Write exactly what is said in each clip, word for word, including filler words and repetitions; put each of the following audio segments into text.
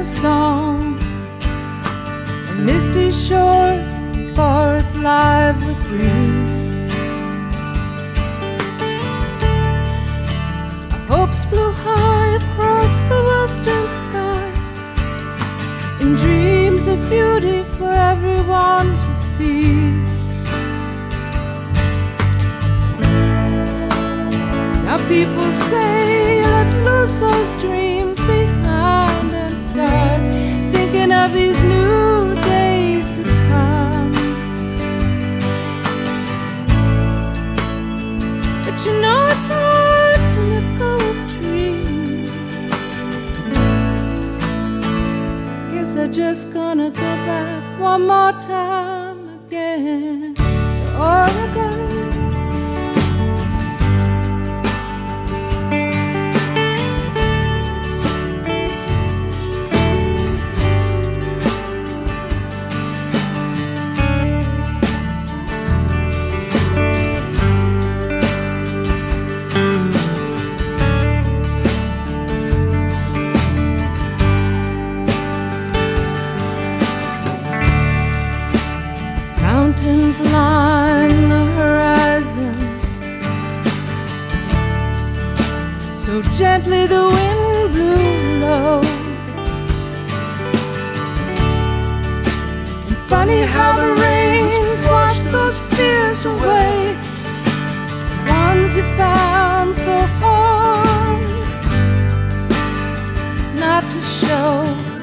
a song, and misty shores, forests live with green. Our hopes flew high across the western skies, in dreams of beauty for everyone to see. Now people say, let loose those dreams behind and start thinking of these new days to come. But you know it's hard to let go of dreams. Guess I'm just gonna go back one more time again to Oregon. Mountains line the horizon, so gently the wind blew low. And funny how the rains wash those fears away, ones you found so hard not to show.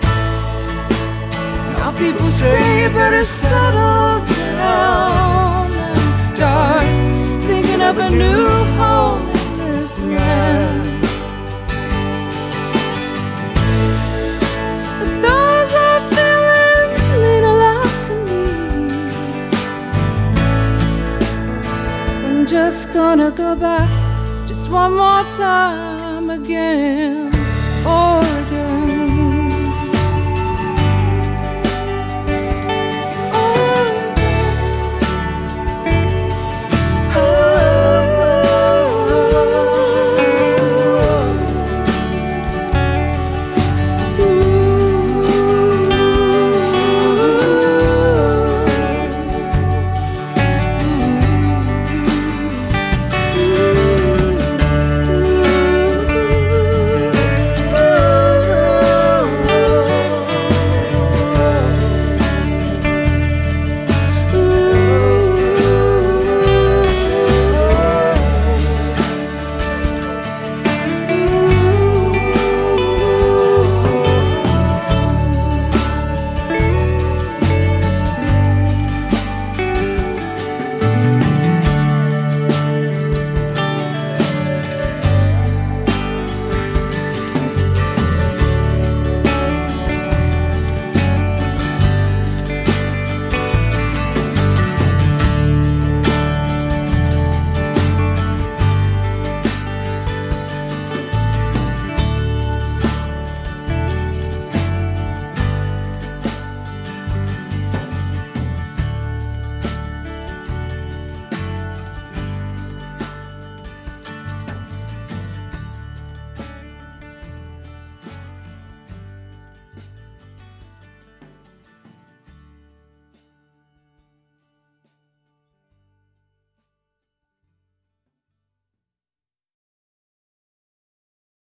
Now people say better settle down and start thinking of a new home in this land. But those are feelings mean a lot to me, so I'm just gonna go back just one more time again, Oregon.